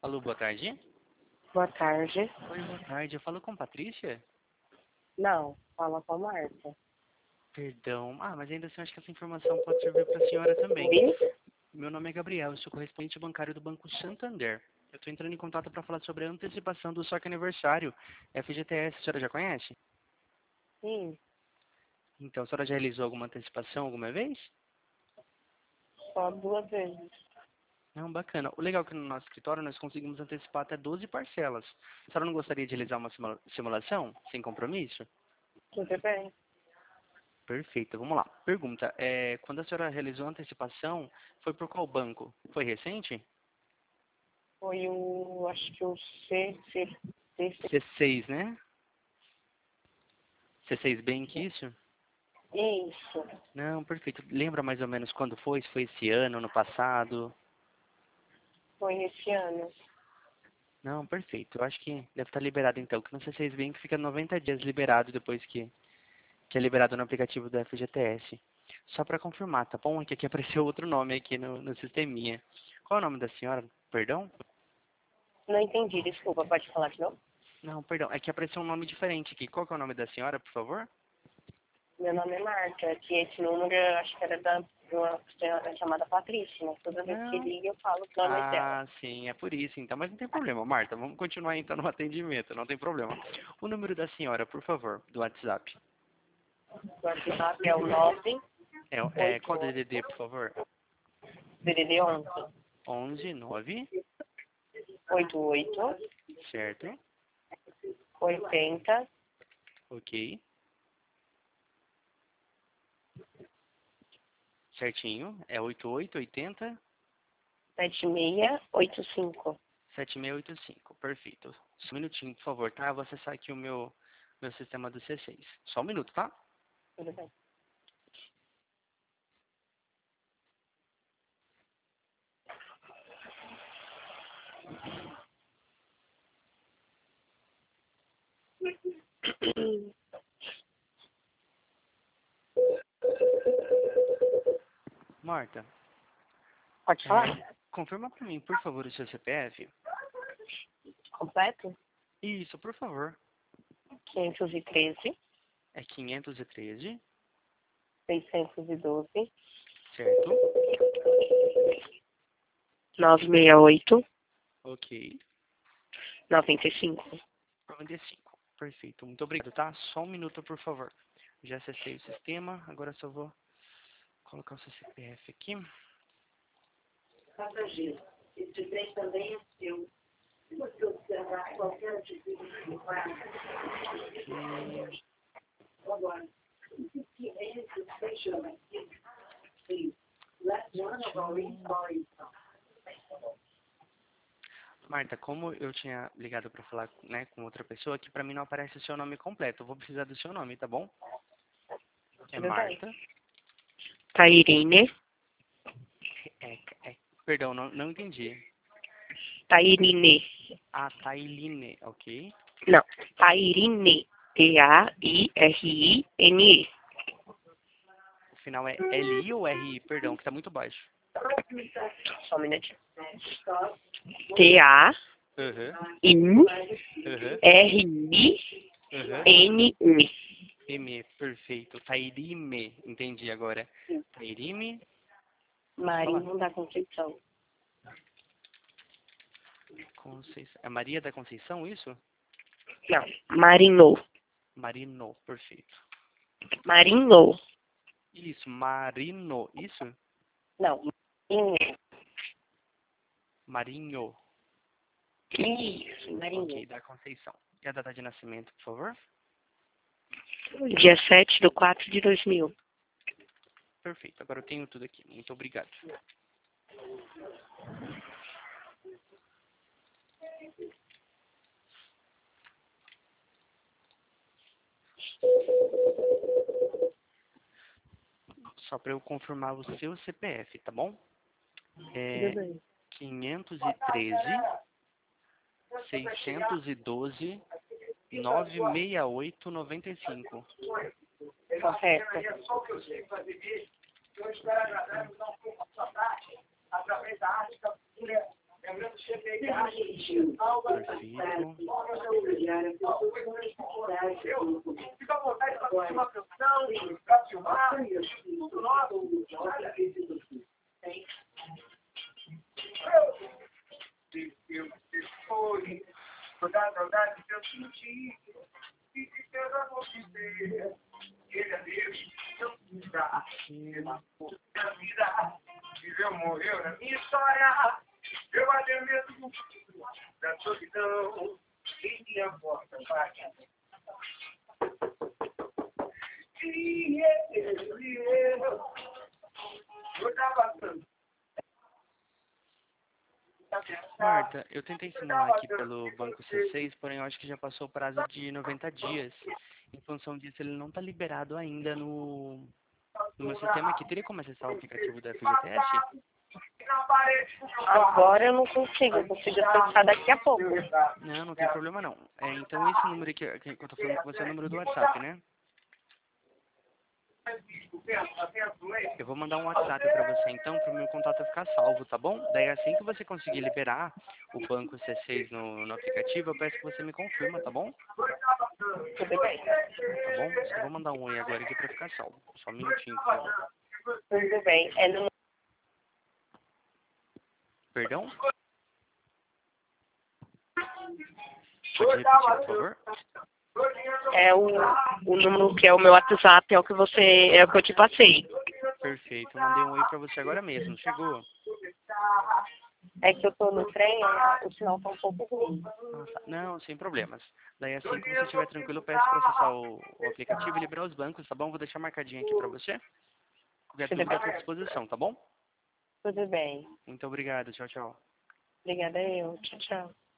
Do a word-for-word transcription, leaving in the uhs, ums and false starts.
Alô, boa tarde. Boa tarde. Oi, boa tarde. Eu falo com Patrícia? Não, fala com a Marta. Perdão. Ah, mas ainda assim, acho que essa informação pode servir para a senhora também. Oi? Meu nome é Gabriel, eu sou correspondente bancário do Banco Santander. Eu estou entrando em contato para falar sobre a antecipação do saque aniversário F G T S. A senhora já conhece? Sim, Então, a senhora já realizou alguma antecipação alguma vez? só duas vezes. Não, bacana. O legal é que no nosso escritório nós conseguimos antecipar até doze parcelas. A senhora não gostaria de realizar uma simula- simulação sem compromisso? Tudo bem? Perfeito, vamos lá. Pergunta, é, quando a senhora realizou a antecipação, foi por qual banco? Foi recente? Foi o, acho que o C, C, C, C. C seis, né? C seis Bank, isso? Isso, Não, perfeito. Lembra mais ou menos quando foi? Se foi esse ano, ano passado? foi esse ano. Não, perfeito. Eu acho que deve estar liberado então, que no C seis Bank fica noventa dias liberado depois que, que é liberado no aplicativo do F G T S. Só para confirmar, tá bom? É que aqui apareceu outro nome aqui no, no sisteminha. Qual é o nome da senhora? Perdão? Não entendi, desculpa, pode falar de novo? Não, perdão. É que apareceu um nome diferente aqui. Qual que é o nome da senhora, por favor? Meu nome é Marta, que esse número eu acho que era da de uma senhora chamada Patrícia, mas toda vez que Não. liga eu falo que o nome é dela. Ah, sim, é por isso então. Mas não tem problema, Marta. Vamos continuar então no atendimento, não tem problema. O número da senhora, por favor, do WhatsApp. O WhatsApp é o nove É, é, oito qual D D oito D, por favor? D D D onze onze nove, oito oito certo? oitenta Ok. Certinho. É oito oito oitenta sete seis oito cinco. sete seis oito cinco. Perfeito. Só um minutinho, por favor, tá? Eu vou acessar aqui o meu, meu sistema do C seis. Só um minuto, tá? Tudo bem. Marta, Pode falar? é, confirma pra mim, por favor, o seu C P F. Completo? Isso, por favor. quinhentos e treze, É quinhentos e treze, seiscentos e doze, certo? novecentos e sessenta e oito, Ok. noventa e cinco. noventa e cinco. Perfeito. Muito obrigado, tá? Só um minuto, por favor. Já acessei o sistema, agora só vou colocar o seu C P F aqui. Passageiro, este trem também é seu. Se você observar qualquer atitude de quarto, Ok. agora, o que é esse special aqui? Let one of our employees know. Marta, como eu tinha ligado para falar, né, com outra pessoa, aqui para mim não aparece o seu nome completo. Eu vou precisar do seu nome, tá bom? É Tudo bem. Marta. Tairine, É, é, perdão, não, não entendi. Tairine. Ah, Tailine, ok. Não, Tairine. T A I R I N E. O final é L I ou R I? Perdão, que tá muito baixo. Só um minutinho. T A Aham, I aham, R I aham. N E. M, perfeito. Tairime, entendi agora. Tairime, pode falar. Marinho da Conceição. Conceição. É Maria da Conceição, isso? Não, Marinho. Marino, perfeito. Marinho. Isso, Marino, isso? Não, Marinho. Marinho, Isso, Marinho. ok, da Conceição. E a data de nascimento, por favor? Dia sete do quatro de dois mil. Perfeito, agora eu tenho tudo aqui. Muito obrigado. Só para eu confirmar o seu C P F, tá bom? É Tudo bem. quinhentos e treze, seiscentos e doze, novecentos e sessenta e oito, noventa e cinco. Correto. issue. Perfeito. Imobiliária, pessoas com necessidade. Fica à vontade para fazer uma canção, para filmar. Eu foi toda a saudade que eu senti e que Deus amor viver. Ele é Deus, eu quis dar. Ele marcou minha vida, viveu, morreu na minha história. Eu adei mesmo da solidão e minha porta vaga. E eu, e eu, eu tava tanto. Marta, eu tentei simular aqui pelo banco C seis, porém eu acho que já passou o prazo de noventa dias. Em função disso, ele não está liberado ainda no, no meu sistema aqui. Teria como acessar o aplicativo da F G T S? Agora eu não consigo, eu consigo acessar daqui a pouco. Não, não tem problema não. É, então esse número aqui que eu estou falando com você é o número do WhatsApp, né? Eu vou mandar um WhatsApp para você então, para o meu contato ficar salvo, tá bom? Daí assim que você conseguir liberar o banco C seis no, no aplicativo, eu peço que você me confirma, tá bom? Tudo bem. Tá bom? Eu vou mandar um oi agora aqui para ficar salvo. Só um minutinho, por favor. Tudo bem. É no... Perdão? Pode repetir, por favor? É o, o número que é o meu WhatsApp, é o que você, é o que eu te passei. Perfeito. Eu mandei um oi para você agora mesmo. Chegou? É que eu tô no trem, o sinal tá um pouco ruim. Nossa, não, sem problemas. Daí assim que você estiver tranquilo, eu peço para acessar o, o aplicativo e liberar os bancos, tá bom? Vou deixar marcadinho aqui para você. Qualquer dúvida à sua disposição, tá bom? Tudo bem. Muito obrigado. Tchau, tchau. Obrigada eu. Tchau, tchau.